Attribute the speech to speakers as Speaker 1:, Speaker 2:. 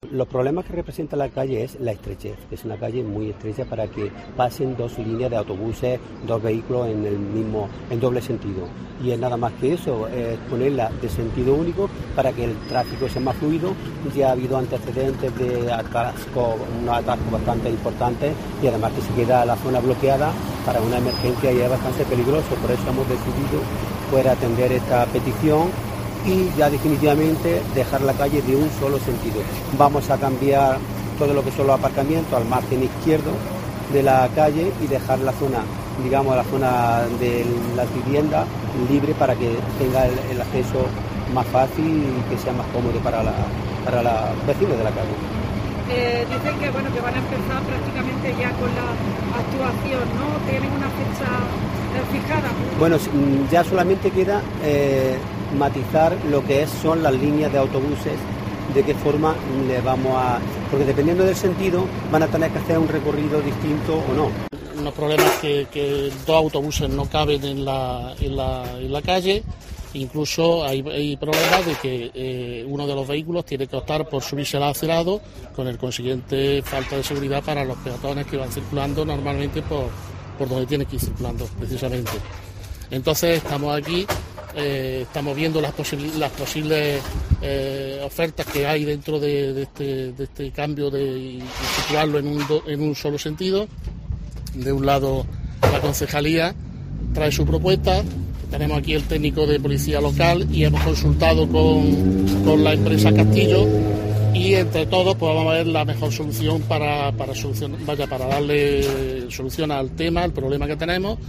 Speaker 1: Los problemas que representa la calle es la estrechez, es una calle muy estrecha para que pasen dos líneas de autobuses, dos vehículos en doble sentido. Y es nada más que eso, es ponerla de sentido único para que el tráfico sea más fluido. Ya ha habido antecedentes de unos atascos bastante importantes y además que se queda la zona bloqueada para una emergencia y es bastante peligroso. Por eso hemos decidido atender esta petición y ya definitivamente dejar la calle de un solo sentido. Vamos a cambiar todo lo que son los aparcamientos al margen izquierdo de la calle y dejar la zona, digamos, la zona de las viviendas libre para que tenga el acceso más fácil y que sea más cómodo para los vecinos de la calle.
Speaker 2: Dicen que bueno, que van a empezar prácticamente ya con la actuación, ¿no? ¿Tienen una fecha fijada?
Speaker 1: Bueno, ya solamente queda matizar lo que son las líneas de autobuses, de qué forma le vamos a... Porque dependiendo del sentido van a tener que hacer un recorrido distinto o no.
Speaker 3: Los problemas es que dos autobuses no caben en la calle. Incluso hay problemas de que uno de los vehículos tiene que optar por subirse al acelado, con el consiguiente falta de seguridad para los peatones que van circulando normalmente por donde tienen que ir circulando precisamente. Entonces estamos aquí, estamos viendo las posibles ofertas que hay dentro de este cambio de situarlo en un solo sentido. De un lado la concejalía trae su propuesta. Tenemos aquí el técnico de policía local y hemos consultado con la empresa Castillo y entre todos pues vamos a ver la mejor solución para darle solución al tema, al problema que tenemos